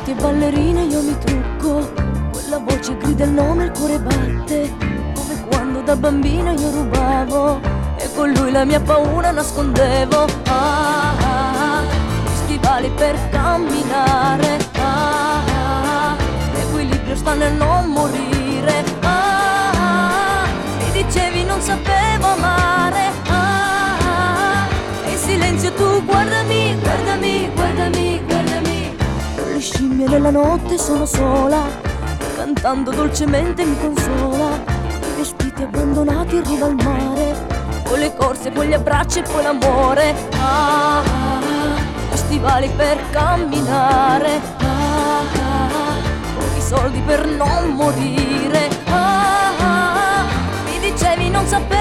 vestiti e ballerine io mi trucco, quella voce grida il nome, il cuore batte, come quando da bambina io rubavo e con lui la mia paura nascondevo. Stivali per camminare, l'equilibrio sta nel non morire. Mi dicevi non sapevo amare, e in silenzio tu guardami, guardami, guardami, guardami. Con le scimmie nella notte sono sola, cantando dolcemente mi consola. I vestiti abbandonati in riva al mare, con le corse, con gli abbracci e poi l'amore. Stivali per camminare, pochi soldi per non morire. Mi dicevi non sapevo